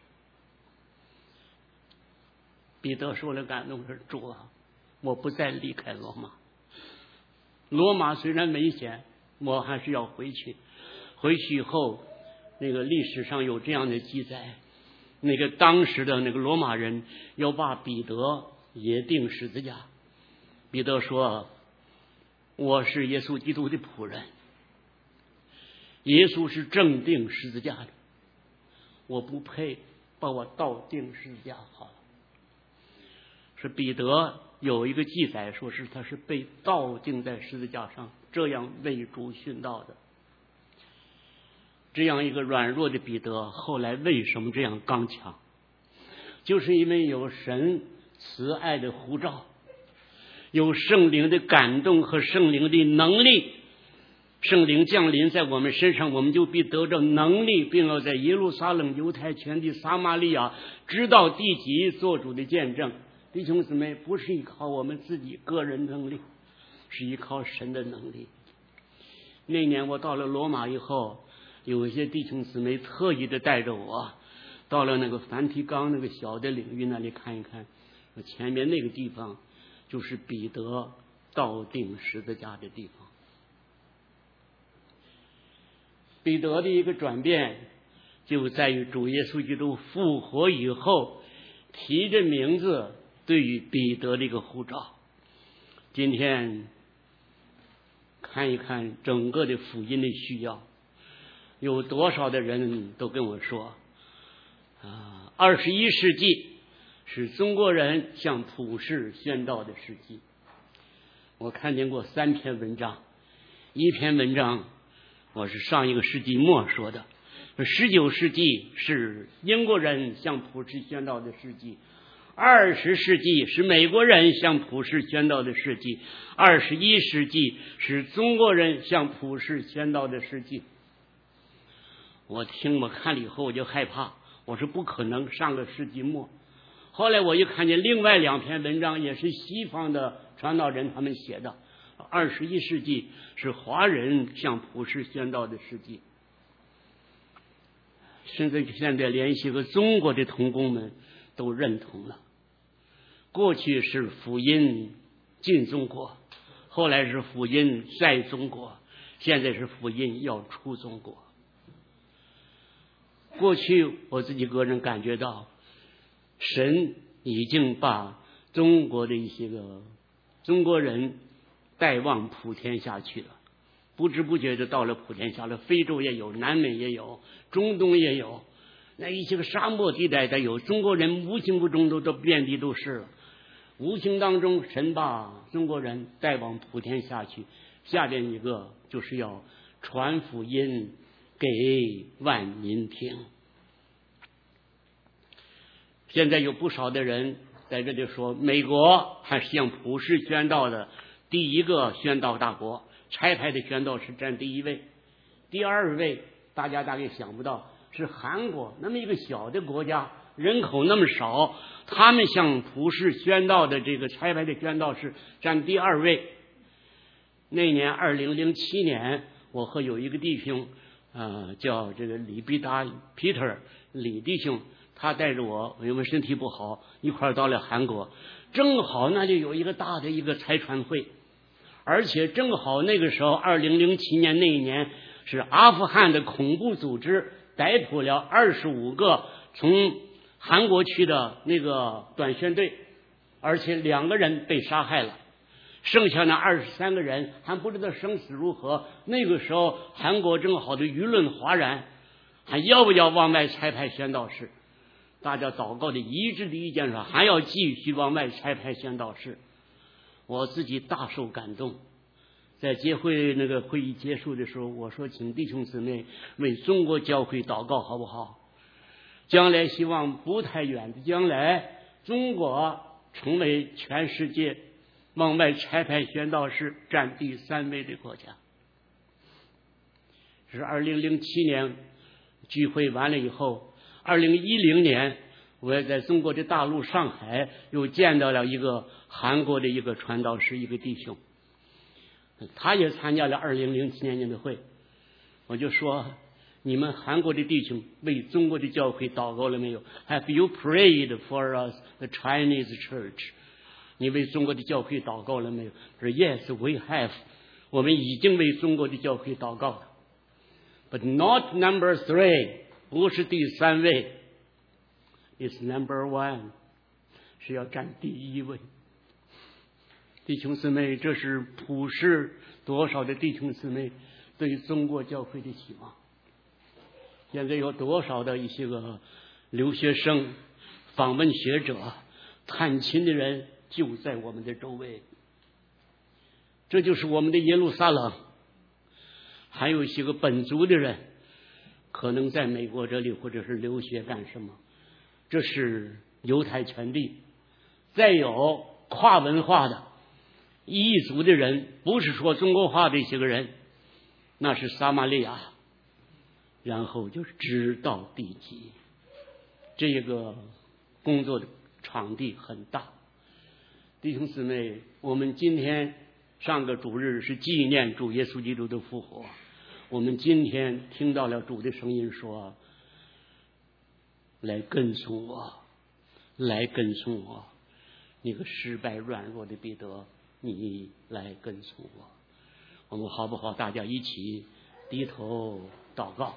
Speaker 1: 彼得说了感动，说，主啊，我不再离开罗马。罗马虽然危险，我还是要回去。回去以后，那个历史上有这样的记载，那个当时的那个罗马人要把彼得也钉十字架。彼得说，我是耶稣基督的仆人，耶稣是正钉十字架的，我不配，把我倒钉十字架好了。是彼得有一个记载，说是他是被倒钉在十字架上，这样为主殉道的。这样一个软弱的彼得，后来为什么这样刚强？就是因为有神慈爱的呼召，有圣灵的感动和圣灵的能力，圣灵降临在我们身上，我们就必得着能力，并要在耶路撒冷、犹太全地、撒玛利亚直到地极做主的见证。弟兄姊妹，不是依靠我们自己个人能力，是依靠神的能力。那年我到了罗马以后，有一些弟兄姊妹特意的带着我到了那个梵蒂冈那个小的领域那里看一看，前面那个地方就是彼得倒钉十字架的地方。彼得的一个转变就在于主耶稣基督复活以后，提着名字对于彼得的一个呼召。今天看一看整个的福音的需要，有多少的人都跟我说21世纪是中国人向普世宣道的世纪。我看见过3篇文章，一篇文章我是上一个世纪末说的，19世纪是英国人向普世宣道的世纪，20世纪是美国人向普世宣道的世纪，21世纪是中国人向普世宣道的世纪。我看了以后我就害怕，我说不可能，上个世纪末。后来我又看见另外2篇文章，也是西方的传道人他们写的，21世纪是华人向普世宣道的世纪。甚至现在连一些个中国的同工们都认同了，过去是福音进中国，后来是福音在中国，现在是福音要出中国。过去我自己个人感觉到，神已经把中国的一些个中国人带往普天下去了，不知不觉就到了普天下了。非洲也有，南美也有，中东也有，那一些个沙漠地带的有，中国人无形不中都遍地都是了。无形当中神把中国人带往普天下去。下边一个就是要传福音给万民听。现在有不少的人在这里说，美国还是向普世宣道的第一个宣道大国，差派的宣道士占第1位，第2位大家大概想不到是韩国，那么一个小的国家，人口那么少，他们向普世宣道的这个差派的宣道士占第2位。那年2007年，我和有一个弟兄叫这个李必达 Peter 李弟兄，他带着我，因为身体不好，一块到了韩国，正好那里有一个大的一个差传会， 而且正好那个时候2007年那一年是阿富汗的恐怖组织逮捕了25个从韩国去的那个短宣队，而且2个人被杀害了，剩下那23个人还不知道生死如何。那个时候韩国正好的舆论哗然，还要不要往外差派宣道士？大家祷告的一致的意见说还要继续往外差派宣道士。我自己大受感动，在结会那个会议结束的时候，我说请弟兄姊妹为中国教会祷告好不好？将来希望不太远的将来，中国成为全世界往外差派宣道士占第3位的国家。是2007年聚会完了以后，2010年我也在中国的大陆上海又见到了一个韩国的一个传道士，一个弟兄，他也参加了2007年的会。我就说，你们韩国的弟兄为中国的教会祷告了没有？ Have you prayed for us, the Chinese church？ 你为中国的教会祷告了没有？说 Yes, we have。 我们已经为中国的教会祷告了。 But not number 3， 不是第3位， is number 1， 是要占第1位。弟兄姊妹，这是普世多少的弟兄姊妹对中国教会的期望。现在有多少的一些个留学生、访问学者、探亲的人就在我们的周围。这就是我们的耶路撒冷。还有一些个本族的人可能在美国这里或者是留学干什么，这是犹太全地。再有跨文化的异族的人，不是说中国话的一些个人，那是撒玛利亚，然后就是直到地极。这个工作的场地很大。弟兄姊妹，我们今天上个主日是纪念主耶稣基督的复活，我们今天听到了主的声音说，来跟从我，来跟从我，那个失败软弱的彼得，你来跟从我。我们好不好大家一起低头祷告。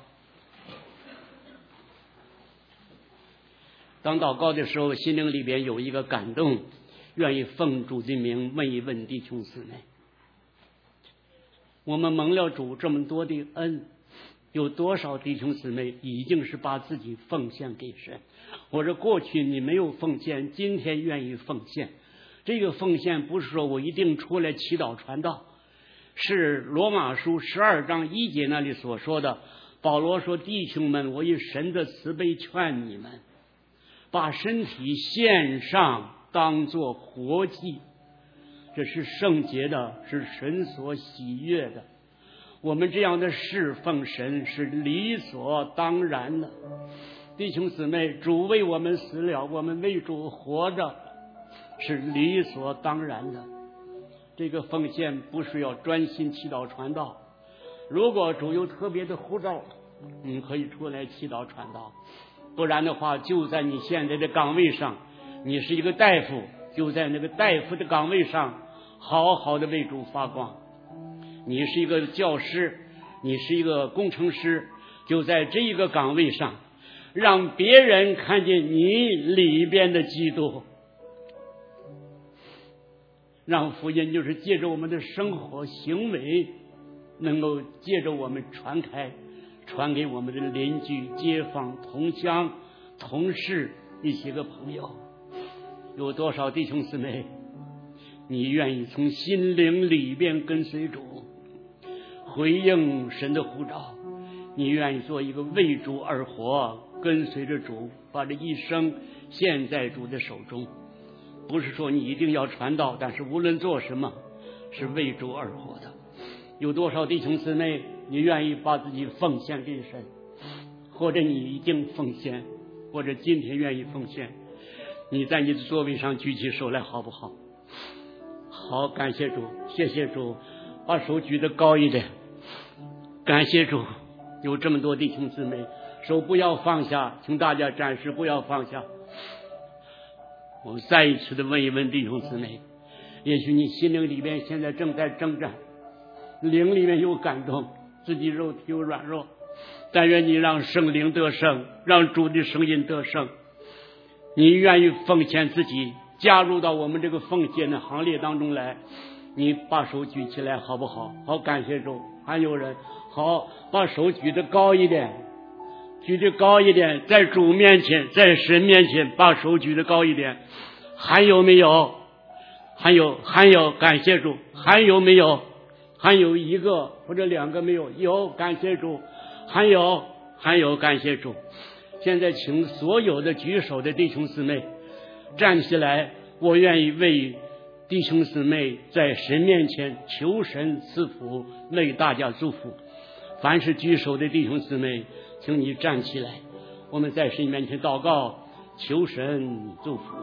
Speaker 1: 当祷告的时候，心灵里边有一个感动，愿意奉主的名问一问弟兄姊妹，我们蒙了主这么多的恩，有多少弟兄姊妹已经是把自己奉献给神？或者过去你没有奉献，今天愿意奉献。这个奉献不是说我一定出来祈祷传道，是罗马书12章1节那里所说的。保罗说，弟兄们，我以神的慈悲劝你们，把身体献上，当作活祭，这是圣洁的，是神所喜悦的。我们这样的侍奉神是理所当然的。弟兄姊妹，主为我们死了，我们为主活着，是理所当然的。这个奉献不是要专心祈祷传道，如果主有特别的呼召，你可以出来祈祷传道，不然的话，就在你现在的岗位上，你是一个大夫，就在那个大夫的岗位上好好的为主发光。你是一个教师，你是一个工程师，就在这一个岗位上，让别人看见你里边的基督。让福音就是借着我们的生活行为，能够借着我们传开，传给我们的邻居、街坊、同乡、同事一些个朋友。有多少弟兄姊妹，你愿意从心灵里边跟随主，回应神的呼召？你愿意做一个为主而活，跟随着主，把这一生献在主的手中？不是说你一定要传道，但是无论做什么是为主而活的。有多少弟兄姊妹，你愿意把自己奉献给神？或者你已经奉献，或者今天愿意奉献，你在你的座位上举起手来好不好？好，感谢主，谢谢主，把手举得高一点。感谢主，有这么多弟兄姊妹，手不要放下，请大家暂时不要放下。我再一次的问一问弟兄姊妹， 也许你心灵里边现在正在征战，灵里面有感动，自己肉体有软弱，但愿你让圣灵得胜，让主的声音得胜。你愿意奉献自己，加入到我们这个奉献的行列当中来，你把手举起来好不好？好，感谢主。还有人好，把手举得高一点，举得高一点，在主面前，在神面前把手举得高一点。还有没有？还有，感谢主。还有没有？还有一个或者两个没有？有，感谢主。还有，感谢主。现在请所有的举手的弟兄姊妹站起来，我愿意为弟兄姊妹在神面前求神赐福，为大家祝福。凡是举手的弟兄姊妹，请你站起来，我们在神面前祷告，求神祝福。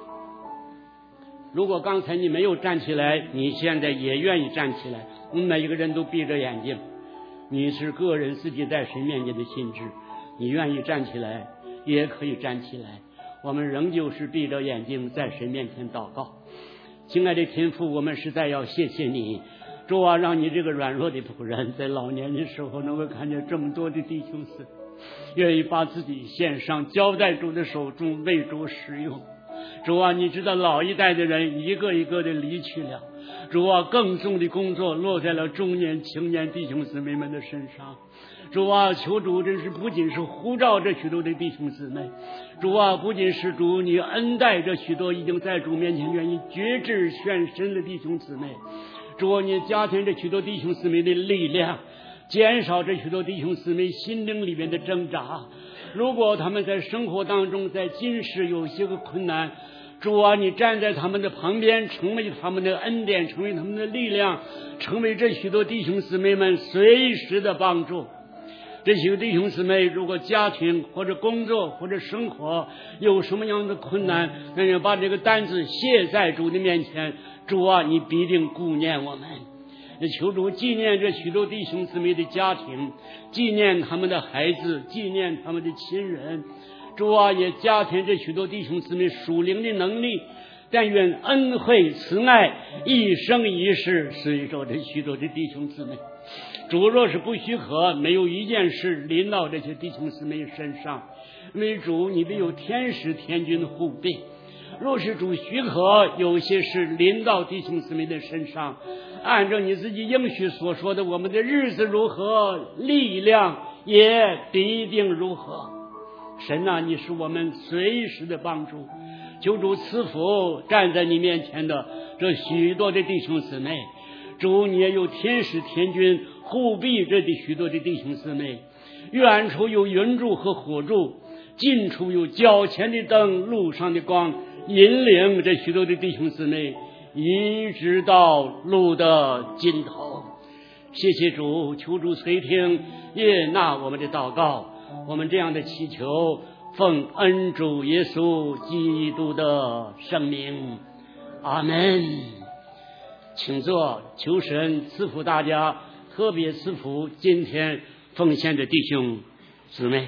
Speaker 1: 如果刚才你没有站起来，你现在也愿意站起来，我们每一个人都闭着眼睛，你是个人自己在神面前的心志，你愿意站起来也可以站起来，我们仍旧是闭着眼睛在神面前祷告。亲爱的天父，我们实在要谢谢你，主啊，让你这个软弱的仆人在老年的时候能够看见这么多的弟兄姊妹愿意把自己献上，交在主的手中，为主使用。主啊，你知道老一代的人一个一个的离去了，主啊，更重的工作落在了中年青年弟兄姊妹们的身上。主啊，求主真是不仅是呼召这许多的弟兄姊妹，主啊，不仅是主你恩待这许多已经在主面前愿意决志献身的弟兄姊妹，主啊，你加添这许多弟兄姊妹的力量，减少这许多弟兄姊妹心灵里面的挣扎。如果他们在生活当中在今世有些个困难，主啊，你站在他们的旁边，成为他们的恩典，成为他们的力量，成为这许多弟兄姊妹们随时的帮助。这些弟兄姊妹如果家庭或者工作或者生活有什么样的困难，那就把这个担子卸在主的面前，主啊，你必定顾念我们。求主纪念这许多弟兄姊妹的家庭，纪念他们的孩子，纪念他们的亲人。主啊，也加添这许多弟兄姊妹属灵的能力，但愿恩惠慈爱一生一世随着这许多的弟兄姊妹。主若是不许可，没有一件事临到这些弟兄姊妹身上，因为主你必有天使天军护庇。若是主许可，有些事临到弟兄姊妹的身上，按照你自己应许所说的，我们的日子如何，力量也必定如何。神啊，你是我们随时的帮助，求主赐福站在你面前的这许多的弟兄姊妹。主，你也有天使天军护庇这许多的弟兄姊妹，远处有云柱和火柱，近处有脚前的灯，路上的光，引领这许多的弟兄姊妹一直到路的尽头。谢谢主，求主垂听悦纳我们的祷告，我们这样的祈求奉恩主耶稣基督的圣名，阿门。请坐，求神赐福大家，特别赐福今天奉献的弟兄姊妹。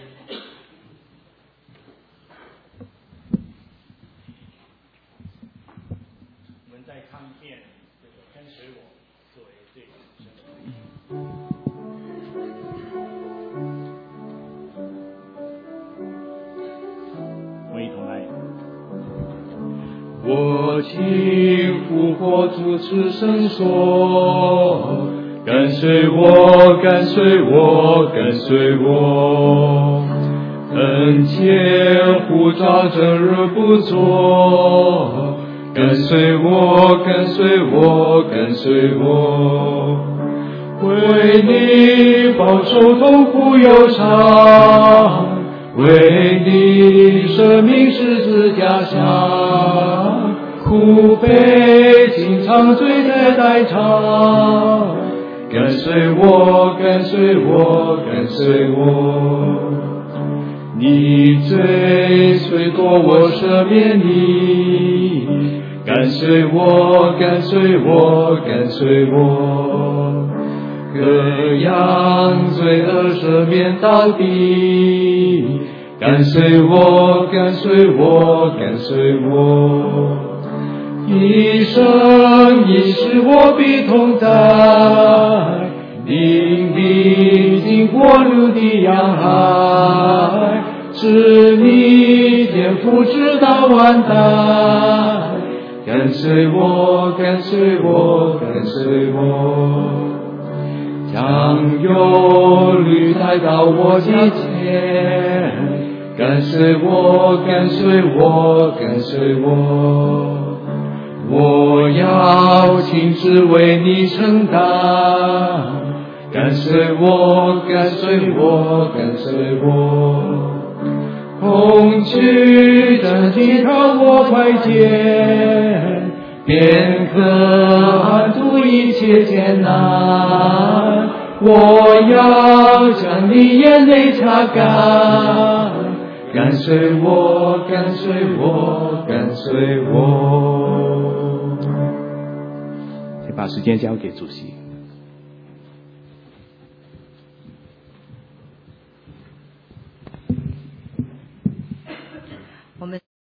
Speaker 1: 我们再看一遍这个跟随我作为这个我一同来。
Speaker 2: 我听复活主此声说，跟随我，跟随我，跟随我，恩典呼召正日不作，跟随我，跟随我，跟随我，为你饱受痛苦忧伤，为你生命十字架下苦悲经常罪在代偿，跟随我，跟随我，跟随我，你追随多我赦免你，跟随我，跟随我，跟随我，各样罪恶赦免到底，跟随我，跟随我，跟随我， 一生一世我必同在，领你经过陆地洋海，使你天父直到万代。跟随我，跟随我，跟随我，将忧虑带到我面前。跟随我，跟随我，跟随我，我要亲自为你承担。跟随我，跟随我，跟随我，恐惧的抵抗我快见，便可安度一切艰难。我要将你眼泪擦干，跟随我，跟随我，跟随我。先把时间交给主席。
Speaker 3: 我们